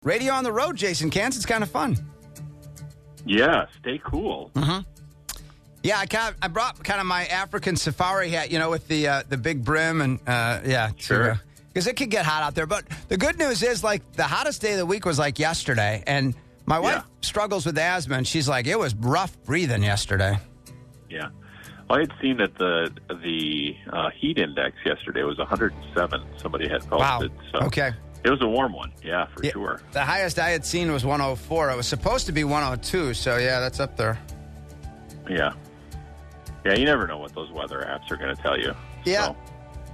Radio on the road, Jason Cans. It's kind of fun. Yeah, stay cool. Mm-hmm. Yeah, I brought kind of my African safari hat, with the big brim and Sure. Because it could get hot out there. But the good news is, the hottest day of the week was yesterday, and my wife struggles with asthma, and she's like, it was rough breathing yesterday. Yeah. Well, I had seen that the heat index yesterday was 107. Somebody had posted. Wow. So okay. It was a warm one. Yeah, for sure. The highest I had seen was 104. It was supposed to be 102. So, yeah, that's up there. Yeah. Yeah, you never know what those weather apps are going to tell you. Yeah. So.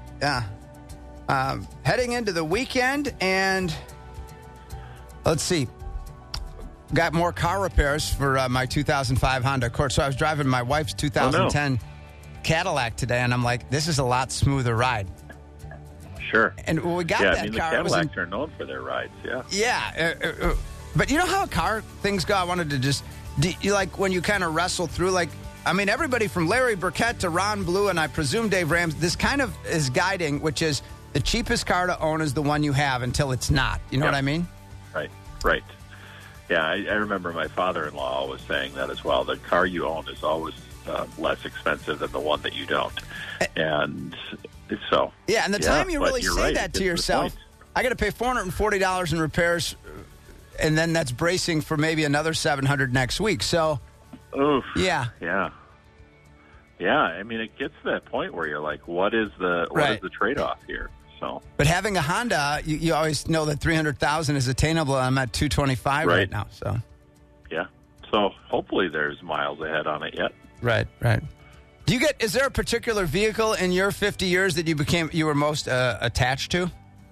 Yeah. Heading into the weekend, and let's see. Got more car repairs for my 2005 Honda Accord. So I was driving my wife's 2010 Cadillac today, and I'm like, this is a lot smoother ride. Sure. And when we got that the car, Cadillacs are known for their rides, yeah. Yeah. But you know how car things go? I wanted to just, when you kind of wrestle through, everybody from Larry Burkett to Ron Blue, and I presume Dave Rams, this kind of is guiding, which is the cheapest car to own is the one you have until it's not. You know what I mean? Right. Yeah, I remember my father-in-law always saying that as well. The car you own is always less expensive than the one that you don't. And so... Yeah, and the time you really say that to yourself, I got to pay $440 in repairs, and then that's bracing for maybe another $700 next week. So... Oof. Yeah. Yeah. Yeah, I mean, it gets to that point where you're like, what is the trade-off here? So, but having a Honda, you always know that $300,000 is attainable. I'm at $225 right now. So, yeah. So hopefully there's miles ahead on it yet. Right. Is there a particular vehicle in your 50 years that you were most attached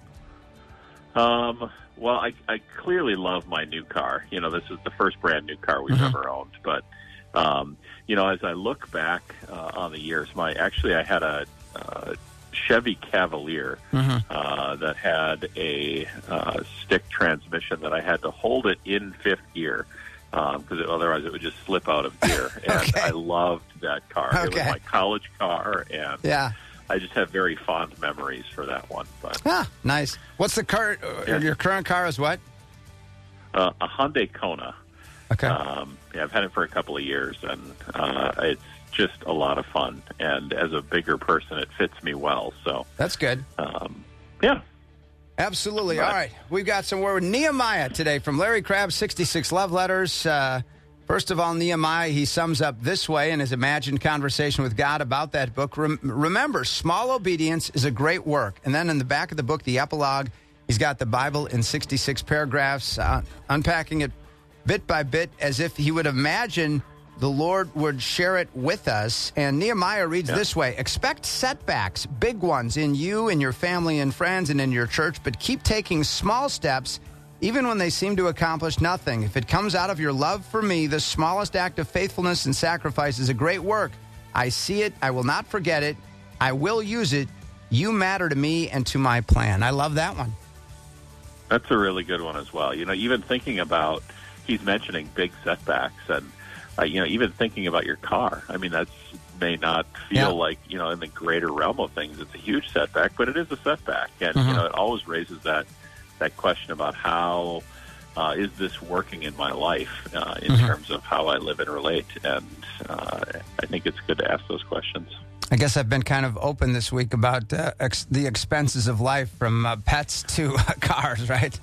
to? Well, I clearly love my new car. This is the first brand new car we've ever owned. But, as I look back on the years, I had a Chevy Cavalier that had a stick transmission that I had to hold it in fifth gear because otherwise it would just slip out of gear. And I loved that car. It was my college car, and I just have very fond memories for that one. But nice. What's the car? Your current car is what? A Hyundai Kona. Okay. I've had it for a couple of years, and it's just a lot of fun. And as a bigger person, it fits me well. So that's good. Yeah. Absolutely. All right. We've got some word with Nehemiah today from Larry Crabb's 66 Love Letters. First of all, Nehemiah, he sums up this way in his imagined conversation with God about that book. Remember, small obedience is a great work. And then in the back of the book, the epilogue, he's got the Bible in 66 paragraphs, unpacking it bit by bit as if he would imagine the Lord would share it with us. And Nehemiah reads this way: expect setbacks, big ones, in you, in your family and friends, and in your church, but keep taking small steps, even when they seem to accomplish nothing. If it comes out of your love for me, the smallest act of faithfulness and sacrifice is a great work. I see it. I will not forget it. I will use it. You matter to me and to my plan. I love that one. That's a really good one as well. Even thinking about, he's mentioning big setbacks, and even thinking about your car. I mean, that may not feel like, in the greater realm of things, it's a huge setback, but it is a setback. And, it always raises that question about how is this working in my life in terms of how I live and relate. And I think it's good to ask those questions. I guess I've been kind of open this week about the expenses of life, from pets to cars, right?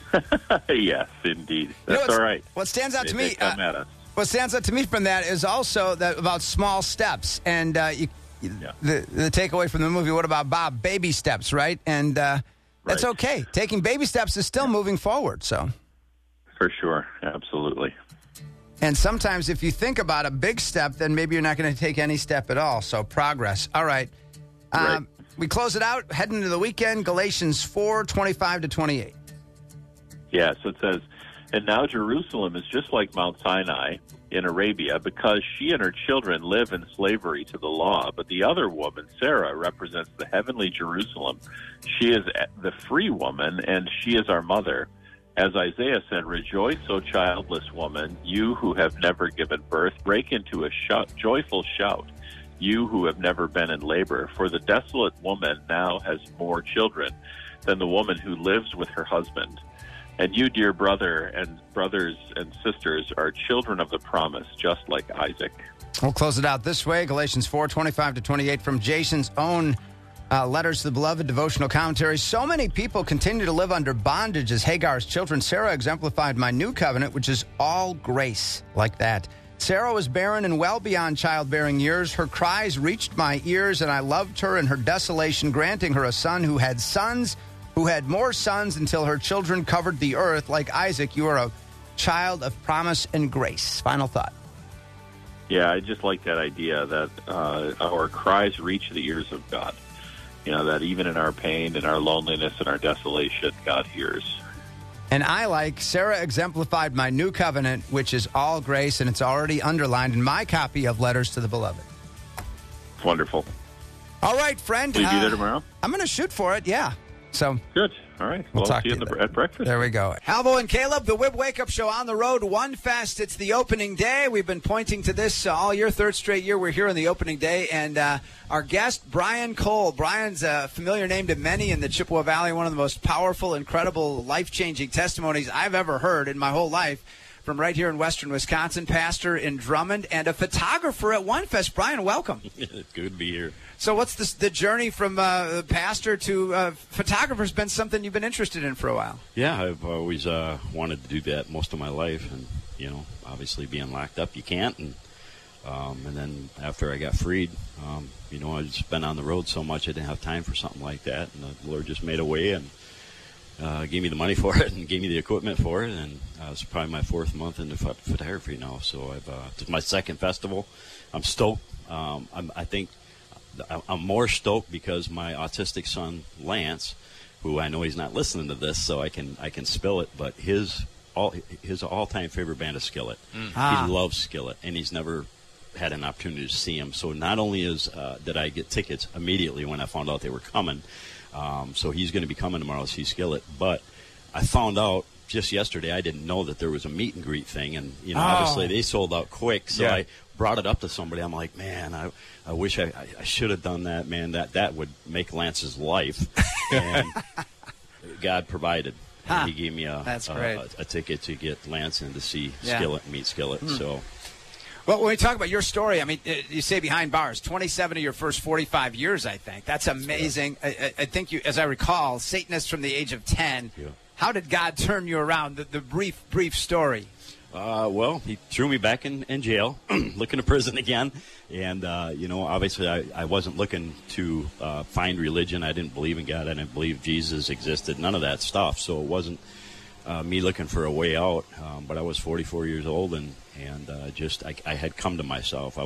Yes, indeed. That's all right. What stands out to me... come at us. What stands out to me from that is also that about small steps, and the takeaway from the movie. What about Bob? Baby steps, right? And that's okay. Taking baby steps is still moving forward. So, for sure, absolutely. And sometimes, if you think about a big step, then maybe you're not going to take any step at all. So, progress. All right. We close it out. Heading into the weekend. Galatians 4:25-28. Yeah. So it says, and now Jerusalem is just like Mount Sinai in Arabia, because she and her children live in slavery to the law. But the other woman, Sarah, represents the heavenly Jerusalem. She is the free woman, and she is our mother. As Isaiah said, rejoice, O childless woman, you who have never given birth. Break into a joyful shout, you who have never been in labor. For the desolate woman now has more children than the woman who lives with her husband. And you, dear brother and brothers and sisters, are children of the promise, just like Isaac. We'll close it out this way. Galatians 4:25-28 from Jason's own Letters to the Beloved devotional commentary. So many people continue to live under bondage as Hagar's children. Sarah exemplified my new covenant, which is all grace, like that. Sarah was barren and well beyond childbearing years. Her cries reached my ears, and I loved her in her desolation, granting her a son who had sons, who had more sons until her children covered the earth. Like Isaac, you are a child of promise and grace. Final thought. Yeah, I just like that idea that our cries reach the ears of God. You know, that even in our pain, in our loneliness, in our desolation, God hears. And I like Sarah exemplified my new covenant, which is all grace, and it's already underlined in my copy of Letters to the Beloved. It's wonderful. All right, friend. Will you be there tomorrow? I'm going to shoot for it, yeah. So good. All right. We'll talk see you at breakfast. There we go. Halvo and Caleb, the Wib Wake Up Show on the road. One Fest. It's the opening day. We've been pointing to this all year. Third straight year we're here on the opening day. And our guest, Brian Cole. Brian's a familiar name to many in the Chippewa Valley. One of the most powerful, incredible, life-changing testimonies I've ever heard in my whole life. From right here in western Wisconsin, pastor in Drummond, and a photographer at One Fest. Brian, welcome. Good to be here. So what's the journey from pastor to photographer has been something you've been interested in for a while? Yeah, I've always wanted to do that most of my life. And, you know, obviously being locked up, you can't. And then after I got freed, you know, I've just been on the road so much I didn't have time for something like that. And the Lord just made a way and gave me the money for it and gave me the equipment for it. And it's probably my fourth month into photography now. So it's my second festival. I'm stoked. I think I'm more stoked because my autistic son Lance, who I know he's not listening to this, so I can spill it, but his all-time favorite band is Skillet. He loves Skillet, and he's never had an opportunity to see him. So not only did I get tickets immediately when I found out they were coming, so he's going to be coming tomorrow to see Skillet, but I found out just yesterday I didn't know that there was a meet and greet thing, and you know obviously they sold out quick, so I brought it up to somebody. I'm like, man, I wish I should have done that, man. That would make Lance's life. And God provided. And he gave me a ticket to get Lance in to see Skillet and meet Skillet. So, well, when we talk about your story, I mean, you say behind bars, 27 of your first 45 years, I think. That's amazing. I think you, as I recall, Satanist from the age of 10. Yeah. How did God turn you around? The brief story. Well, he threw me back in jail, looking to prison again. And, you know, obviously I wasn't looking to find religion. I didn't believe in God. I didn't believe Jesus existed, none of that stuff. So it wasn't me looking for a way out. But I was 44 years old, and I had come to myself.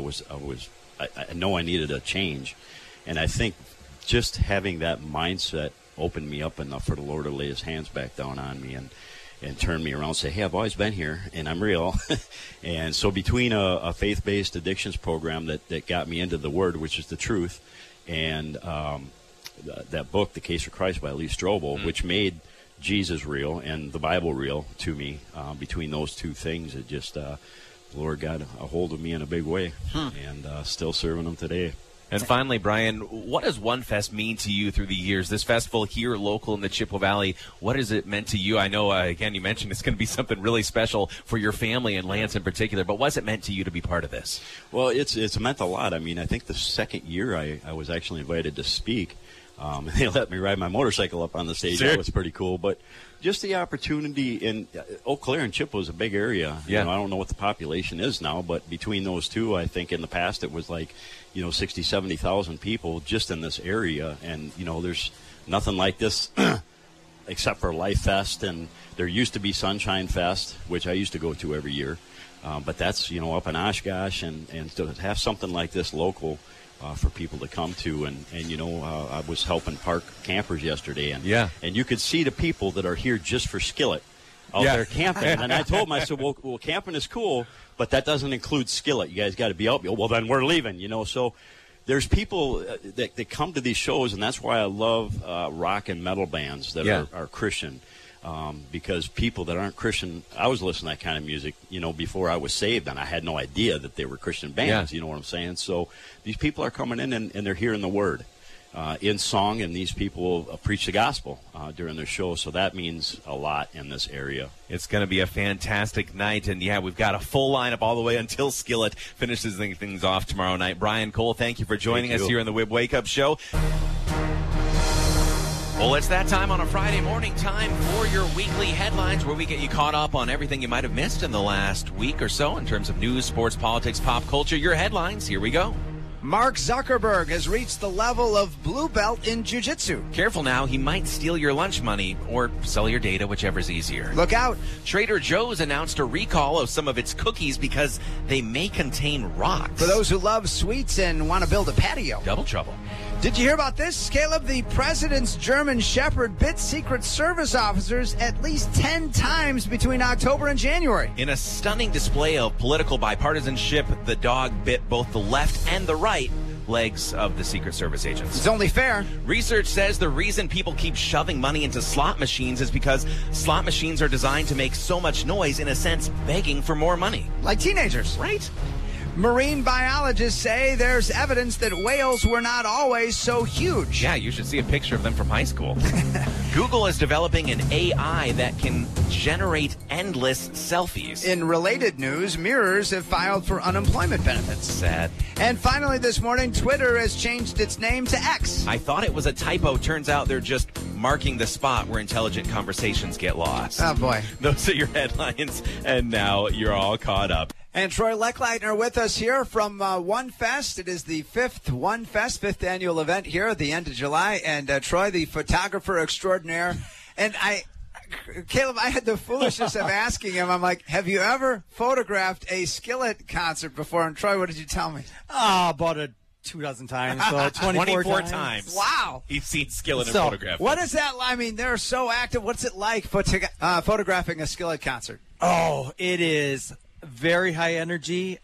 I know I needed a change. And I think just having that mindset opened me up enough for the Lord to lay his hands back down on me and turn me around and say, hey, I've always been here, and I'm real. And so between a faith-based addictions program that got me into the Word, which is the truth, and that book, The Case for Christ by Lee Strobel, which made Jesus real and the Bible real to me, between those two things, it just, the Lord got a hold of me in a big way, and still serving him today. And finally, Brian, what does One Fest mean to you through the years? This festival here local in the Chippewa Valley, what has it meant to you? I know, again, you mentioned it's going to be something really special for your family and Lance in particular, but what's it meant to you to be part of this? Well, it's meant a lot. I mean, I think the second year I was actually invited to speak. They let me ride my motorcycle up on the stage. Sure. That was pretty cool. But just the opportunity in Eau Claire and Chippewa is a big area. Yeah. You know, I don't know what the population is now, but between those two, I think in the past it was like, 60, 70,000 people just in this area. And, there's nothing like this except for Life Fest. And there used to be Sunshine Fest, which I used to go to every year. But that's, up in Oshkosh. And to have something like this local for people to come to. And I was helping park campers yesterday. And you could see the people that are here just for Skillet out there camping. And I told them, I said, well, camping is cool, but that doesn't include Skillet. You guys got to be out. Well, then we're leaving, So there's people that come to these shows, and that's why I love rock and metal bands that are Christian. Because people that aren't Christian, I was listening to that kind of music, before I was saved, and I had no idea that they were Christian bands, you know what I'm saying? So these people are coming in, and they're hearing the Word. in song, and these people preach the gospel during their show. So that means a lot in this area. It's going to be a fantastic night, and yeah, we've got a full lineup all the way until Skillet finishes things off tomorrow night. Brian Cole, thank you for joining us here in the WIB Wake Up Show. Well, it's that time on a Friday morning, time for your weekly headlines, where we get you caught up on everything you might have missed in the last week or so in terms of news, sports, politics, pop culture. Your headlines, here we go. Mark Zuckerberg has reached the level of blue belt in jiu-jitsu. Careful now, he might steal your lunch money or sell your data, whichever's easier. Look out. Trader Joe's announced a recall of some of its cookies because they may contain rocks. For those who love sweets and want to build a patio. Double trouble. Did you hear about this? Caleb, the president's German Shepherd bit Secret Service officers at least 10 times between October and January. In a stunning display of political bipartisanship, the dog bit both the left and the right legs of the Secret Service agents. It's only fair. Research says the reason people keep shoving money into slot machines is because slot machines are designed to make so much noise, in a sense, begging for more money. Like teenagers. Right? Marine biologists say there's evidence that whales were not always so huge. Yeah, you should see a picture of them from high school. Google is developing an AI that can generate endless selfies. In related news, mirrors have filed for unemployment benefits. Sad. And finally this morning, Twitter has changed its name to X. I thought it was a typo. Turns out they're just marking the spot where intelligent conversations get lost. Oh, boy. Those are your headlines, and now you're all caught up. And Troy Lechleitner with us here from One Fest. It is the fifth One Fest, fifth annual event here at the end of July. And Troy, the photographer extraordinaire. And Caleb, I had the foolishness of asking him, I'm like, have you ever photographed a Skillet concert before? And Troy, what did you tell me? About 24 times. So 24 times. Wow. You've seen Skillet in photograph. What is that? I mean, they're so active. What's it like photographing a Skillet concert? Oh, it is very high energy.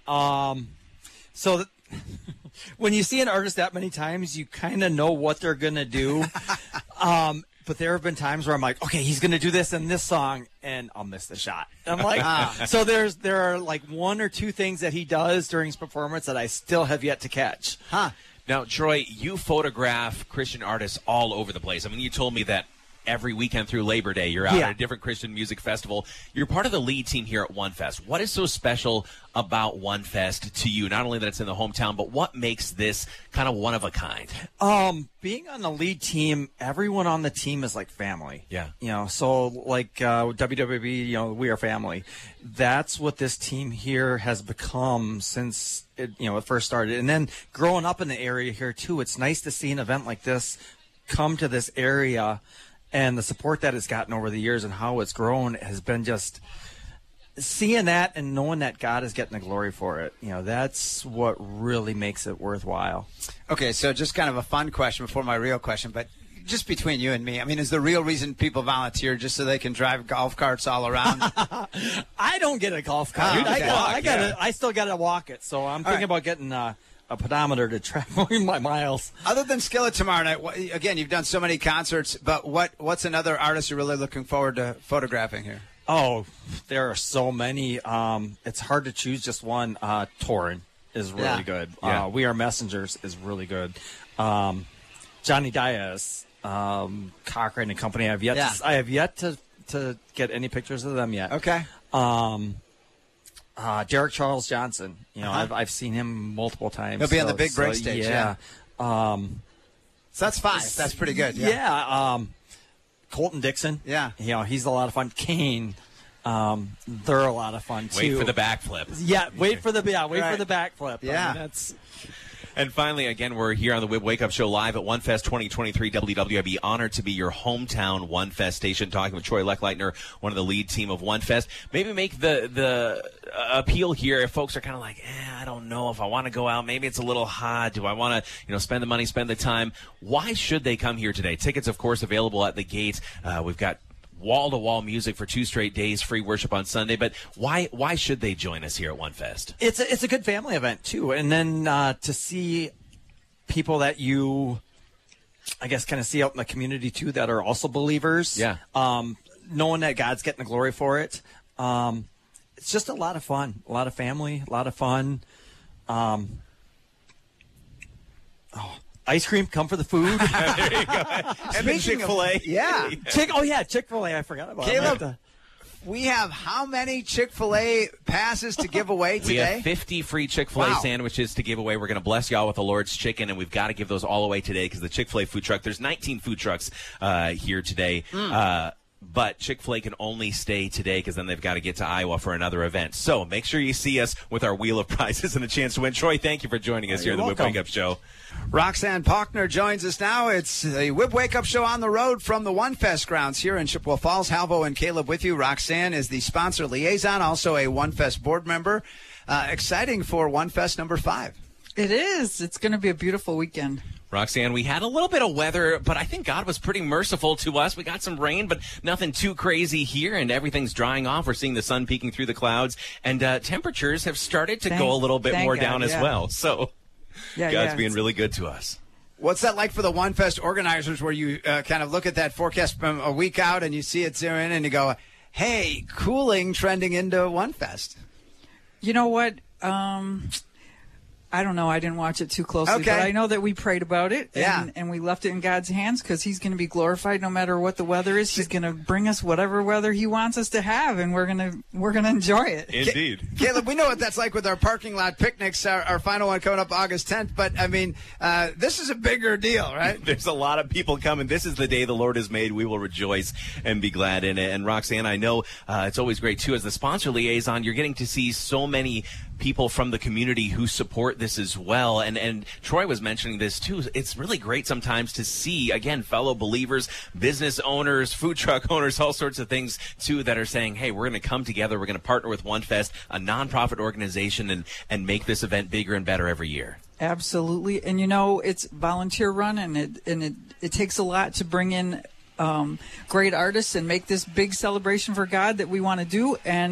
So when you see an artist that many times, you kind of know what they're going to do. But there have been times where I'm like, okay, he's going to do this in this song, and I'll miss the shot. I'm like, so there are like one or two things that he does during his performance that I still have yet to catch. Huh. Now, Troy, you photograph Christian artists all over the place. I mean, you told me that every weekend through Labor Day, you're out at a different Christian music festival. You're part of the lead team here at One Fest. What is so special about One Fest to you? Not only that it's in the hometown, but what makes this kind of one of a kind? Being on the lead team, everyone on the team is like family. Yeah. You know, so like WWE, you know, we are family. That's what this team here has become since it first started. And then growing up in the area here too, it's nice to see an event like this come to this area. And the support that it's gotten over the years and how it's grown has been just seeing that and knowing that God is getting the glory for it. You know, that's what really makes it worthwhile. Okay, so just kind of a fun question before my real question, but just between you and me, I mean, is the real reason people volunteer just so they can drive golf carts all around? I don't get a golf cart. I still got to walk it. So I'm thinking about getting a pedometer to track my miles. Other than Skillet tomorrow night, again, you've done so many concerts, but what's another artist you're really looking forward to photographing here? Oh, there are so many. It's hard to choose just one. Torrin is really good. Yeah. We Are Messengers is really good. Johnny Diaz, Cochrane and Company. I have yet to get any pictures of them yet. Okay. Derek Charles Johnson. You know, I've seen him multiple times. He'll be on the big break stage. Yeah. So that's 5. That's pretty good. Yeah. Colton Dixon. Yeah. You know, he's a lot of fun. Kane. They're a lot of fun too. Wait for the backflip. Yeah. Wait for the backflip. Yeah. I mean, that's. And finally, again, we're here on the WIB Wake Up Show live at One Fest 2023 WW. I'd be honored to be your hometown One Fest station, talking with Troy Lechleitner, one of the lead team of One Fest. Maybe make the appeal here if folks are kind of like, I don't know if I want to go out. Maybe it's a little hot. Do I want to, spend the money, spend the time? Why should they come here today? Tickets, of course, available at the gate. We've got wall-to-wall music for 2 straight days, free worship on Sunday. But why should they join us here at One Fest? It's a good family event too, and then to see people that you, I guess, kind of see out in the community too that are also believers. Yeah. Knowing that God's getting the glory for it. It's just a lot of fun, a lot of family, a lot of fun. ice cream, come for the food. There you go. And then Chick-fil-A. Yeah. Chick-fil-A. I forgot about Caleb, that. we have how many Chick-fil-A passes to give away today? We have 50 free Chick-fil-A Wow. sandwiches to give away. We're going to bless y'all with the Lord's Chicken, and we've got to give those all away today because the Chick-fil-A food truck, there's 19 food trucks here today. But Chick-fil-A can only stay today because then they've got to get to Iowa for another event. So make sure you see us with our wheel of prizes and a chance to win. Troy, thank you for joining us here on the Whip welcome. Wake Up Show. Roxanne Paulkner joins us now. It's the Whip Wake Up Show on the road from the One Fest grounds here in Chippewa Falls. Halvo and Caleb with you. Roxanne is the sponsor liaison, also a One Fest board member. Exciting for One Fest number 5. It is. It's going to be a beautiful weekend. Roxanne, we had a little bit of weather, but I think God was pretty merciful to us. We got some rain, but nothing too crazy here, and everything's drying off. We're seeing the sun peeking through the clouds, and temperatures have started to go a little bit thank more God, down as yeah. well. So God's being really good to us. What's that like for the One Fest organizers where you kind of look at that forecast from a week out and you see it zero in and you go, hey, cooling trending into One Fest? You know what? I don't know. I didn't watch it too closely, Okay. but I know that we prayed about it, Yeah. and we left it in God's hands because He's going to be glorified no matter what the weather is. He's going to bring us whatever weather He wants us to have, and we're gonna enjoy it. Indeed. Caleb, we know what that's like with our parking lot picnics, our final one coming up August 10th. But, I mean, this is a bigger deal, right? There's a lot of people coming. This is the day the Lord has made. We will rejoice and be glad in it. And Roxanne, I know it's always great, too, as the sponsor liaison, you're getting to see so many people from the community who support this as well. And Troy was mentioning this, too. It's really great sometimes to see, again, fellow believers, business owners, food truck owners, all sorts of things, too, that are saying, hey, we're going to come together. We're going to partner with One Fest, a nonprofit organization, and make this event bigger and better every year. Absolutely, and you know it's volunteer run, and it takes a lot to bring in great artists and make this big celebration for God that we want to do,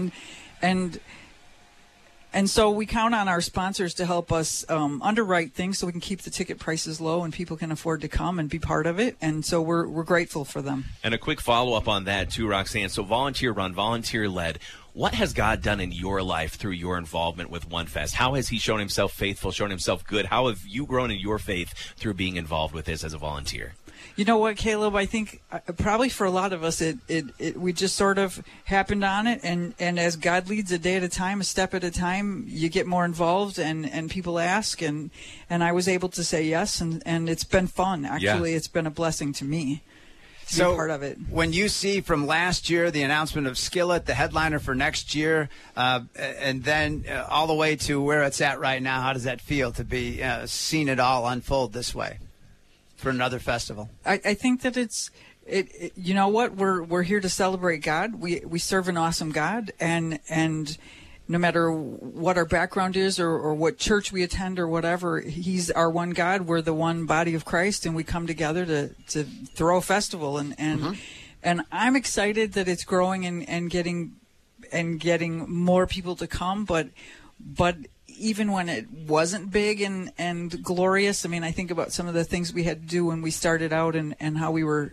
and so we count on our sponsors to help us underwrite things so we can keep the ticket prices low and people can afford to come and be part of it. And so we're grateful for them. And a quick follow-up on that, too, Roxanne. So volunteer run, volunteer led. What has God done in your life through your involvement with One Fest? How has He shown Himself faithful, shown Himself good? How have you grown in your faith through being involved with this as a volunteer? You know what, Caleb? I think probably for a lot of us, we just sort of happened on it, and as God leads a day at a time, a step at a time, you get more involved, and people ask, and I was able to say yes, and it's been fun. Actually, It's been a blessing to me to be part of it. When you see from last year the announcement of Skillet, the headliner for next year, and then all the way to where it's at right now, how does that feel to be seeing it all unfold this way for another festival? I think that it's you know what, we're here to celebrate God. We serve an awesome God, and no matter what our background is or what church we attend or whatever, He's our one God. We're the one body of Christ, and we come together to throw a festival, and I'm excited that it's growing and getting more people to come, but even when it wasn't big and glorious, I mean, I think about some of the things we had to do when we started out and how we were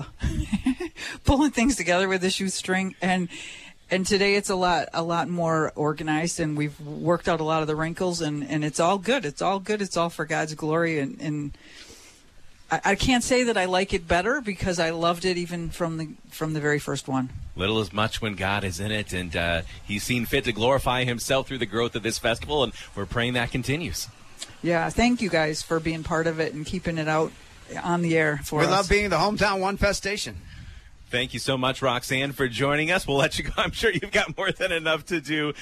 pulling things together with a shoestring. And today it's a lot more organized, and we've worked out a lot of the wrinkles, and it's all good. It's all good. It's all for God's glory. And I can't say that I like it better because I loved it even from the very first one. Little is much when God is in it, and He's seen fit to glorify Himself through the growth of this festival, and we're praying that continues. Yeah, thank you guys for being part of it and keeping it out on the air for us. We love being the hometown One Fest station. Thank you so much, Roxanne, for joining us. We'll let you go. I'm sure you've got more than enough to do.